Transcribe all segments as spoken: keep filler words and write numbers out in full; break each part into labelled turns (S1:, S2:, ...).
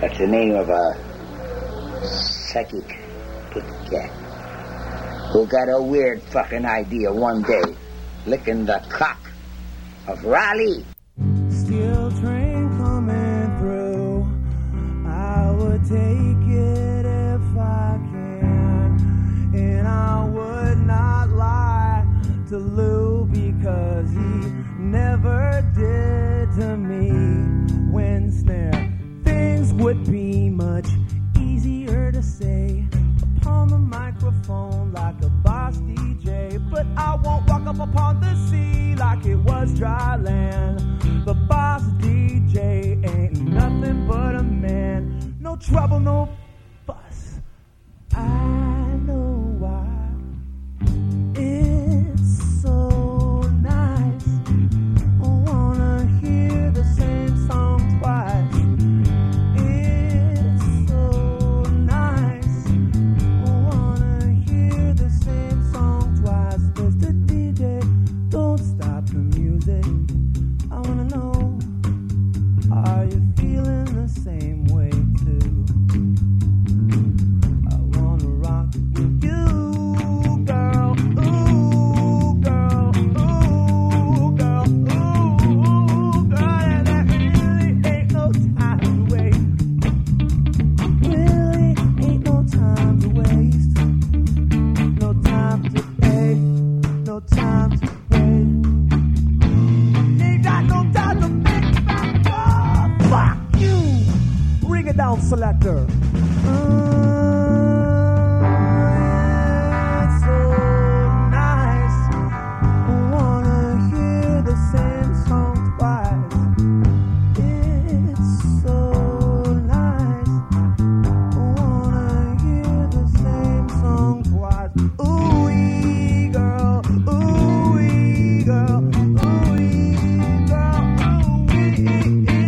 S1: That's the name of a psychic pussycat who got a weird fucking idea one day, licking the cock of Raleigh.
S2: Steel train coming through, I would take it if I can, and I would not lie to Lou because he never did to me. When snare, things would be much easier to say upon the microphone like a boss D J, but I won't walk up upon the sea like it was dry land. The boss D J ain't nothing but a man. No trouble, no fuss. I know why. It's so nice. I wanna hear the same song twice. It's so nice. I wanna hear the same song twice. Mister D J, don't stop the music. I wanna know, are you feeling the same way too? I wanna rock with you, girl. Ooh, girl. Ooh, girl. Ooh, girl. And there really ain't no time to waste. Really ain't no time to waste. No time to pay. No time to wait. Ain't got no time to make back up. Fuck you. Bring it down, selector. Uh, it's so nice. I wanna hear the same song twice. It's so nice. I wanna hear the same song twice. Ooh-wee, girl. Ooh-wee, girl. Ooh-wee, girl. Ooh-wee.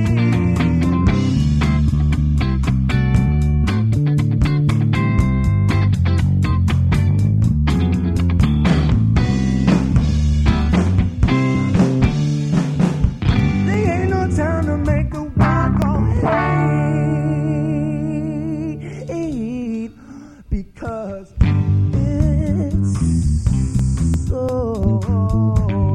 S2: There ain't no time to make a walk on hate because it's so